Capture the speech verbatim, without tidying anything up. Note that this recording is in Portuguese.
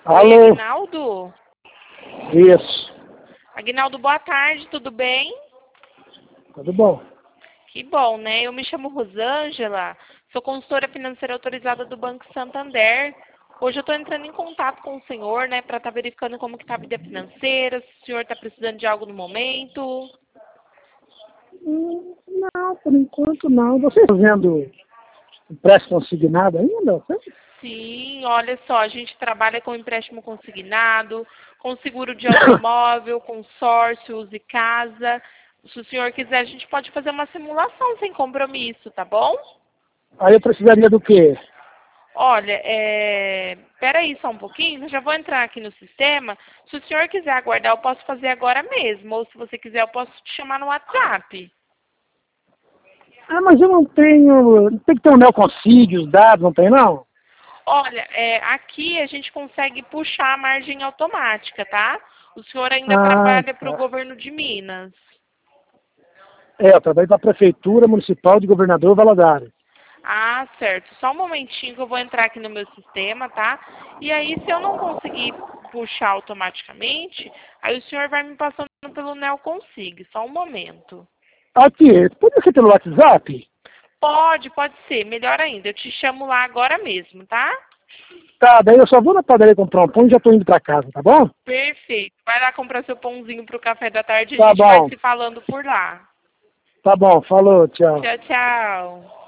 Oi, Alô? Aguinaldo? Isso. Aguinaldo, boa tarde, tudo bem? Tudo bom? Que bom, né? Eu me chamo Rosângela, sou consultora financeira autorizada do Banco Santander. Hoje eu estou entrando em contato com o senhor, né, para estar verificando como que está a vida financeira, se o senhor está precisando de algo no momento. Hum, Não, por enquanto não. Você está fazendo empréstimo consignado ainda? Sim, olha só, a gente trabalha com empréstimo consignado, com seguro de automóvel, consórcio, use casa. Se o senhor quiser, a gente pode fazer uma simulação sem compromisso, tá bom? Aí eu precisaria do quê? Olha, é... peraí só um pouquinho, eu já vou entrar aqui no sistema. Se o senhor quiser aguardar, eu posso fazer agora mesmo. Ou se você quiser, eu posso te chamar no WhatsApp. Ah, mas eu não tenho... Tem que ter um neoconsídio, os dados, não tem não? Olha, é, aqui a gente consegue puxar a margem automática, tá? O senhor ainda Ah, trabalha para o tá. governo de Minas. É, eu trabalho para a Prefeitura Municipal de Governador Valadares. Ah, certo. Só um momentinho que eu vou entrar aqui no meu sistema, tá? E aí, se eu não conseguir puxar automaticamente, aí o senhor vai me passando pelo Neoconsig. Só um momento. Aqui, pode ser pelo WhatsApp? Pode, pode ser. Melhor ainda. Eu te chamo lá agora mesmo, tá? Tá, daí eu só vou na padaria comprar um pão e já estou indo para casa, tá bom? Perfeito. Vai lá comprar seu pãozinho pro café da tarde e a Tá gente vai bom. se falando por lá. Tá bom, falou, tchau. Tchau, tchau.